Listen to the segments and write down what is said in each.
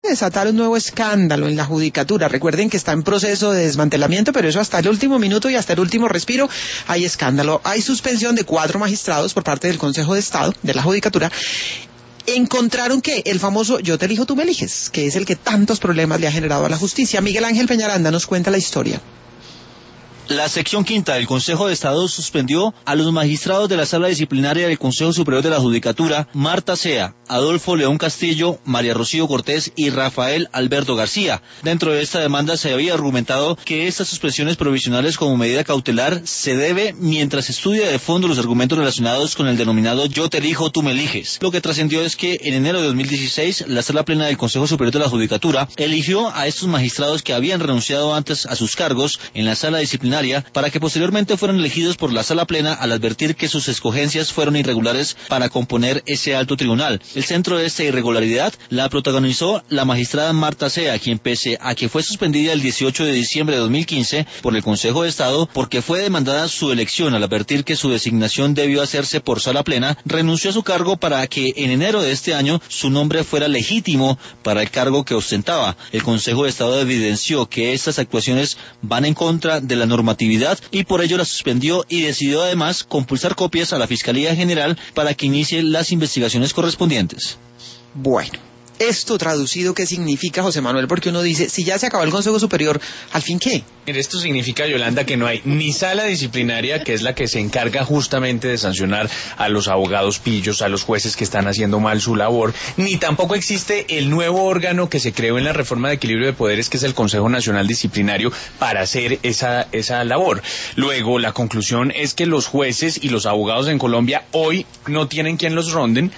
desatar un nuevo escándalo en la judicatura. Recuerden que está en proceso de desmantelamiento, pero eso hasta el último minuto y hasta el último respiro hay escándalo. Hay suspensión de 4 magistrados por parte del Consejo de Estado, de la judicatura. Encontraron que el famoso yo te elijo, tú me eliges, que es el que tantos problemas le ha generado a la justicia. Miguel Ángel Peñaranda nos cuenta la historia. La sección quinta del Consejo de Estado suspendió a los magistrados de la Sala Disciplinaria del Consejo Superior de la Judicatura, Marta Sea, Adolfo León Castillo, María Rocío Cortés y Rafael Alberto García. Dentro de esta demanda se había argumentado que estas suspensiones provisionales como medida cautelar se debe mientras estudia de fondo los argumentos relacionados con el denominado yo te elijo, tú me eliges. Lo que trascendió es que en enero de 2016 la Sala Plena del Consejo Superior de la Judicatura eligió a estos magistrados que habían renunciado antes a sus cargos en la Sala Disciplinaria para que posteriormente fueran elegidos por la Sala Plena al advertir que sus escogencias fueron irregulares para componer ese alto tribunal. El centro de esta irregularidad la protagonizó la magistrada Marta Sea, quien pese a que fue suspendida el 18 de diciembre de 2015 por el Consejo de Estado porque fue demandada su elección al advertir que su designación debió hacerse por Sala Plena, renunció a su cargo para que en enero de este año su nombre fuera legítimo para el cargo que ostentaba. El Consejo de Estado evidenció que estas actuaciones van en contra de la normativa y por ello la suspendió y decidió además compulsar copias a la Fiscalía General para que inicie las investigaciones correspondientes. Bueno, esto traducido, ¿qué significa, José Manuel? Porque uno dice, si ya se acabó el Consejo Superior, ¿al fin qué? Esto significa, Yolanda, que no hay ni sala disciplinaria, que es la que se encarga justamente de sancionar a los abogados pillos, a los jueces que están haciendo mal su labor, ni tampoco existe el nuevo órgano que se creó en la reforma de equilibrio de poderes, que es el Consejo Nacional Disciplinario, para hacer esa labor. Luego, la conclusión es que los jueces y los abogados en Colombia hoy no tienen quien los ronde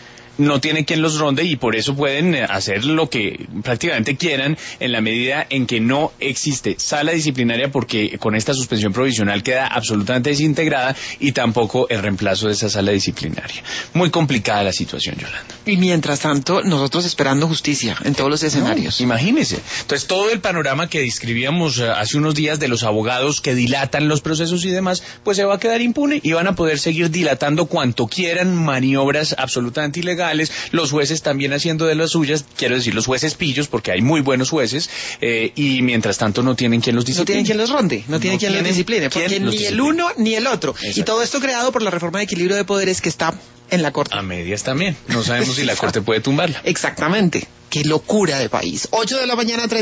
y por eso pueden hacer lo que prácticamente quieran en la medida en que no existe sala disciplinaria, porque con esta suspensión provisional queda absolutamente desintegrada y tampoco el reemplazo de esa sala disciplinaria. Muy complicada la situación, Yolanda. Y mientras tanto, nosotros esperando justicia en todos los escenarios. No, imagínese. Entonces, todo el panorama que describíamos hace unos días de los abogados que dilatan los procesos y demás, pues se va a quedar impune y van a poder seguir dilatando cuanto quieran, maniobras absolutamente ilegales. Los jueces también haciendo de las suyas, quiero decir los jueces pillos, porque hay muy buenos jueces, y mientras tanto no tienen quien los discipline. No tienen quien los ronde, no tienen quien los discipline, porque ni el uno ni el otro. Exacto. Y todo esto creado por la reforma de equilibrio de poderes que está en la Corte. A medias también, no sabemos si la Corte puede tumbarla. Exactamente, qué locura de país. 8 de la mañana,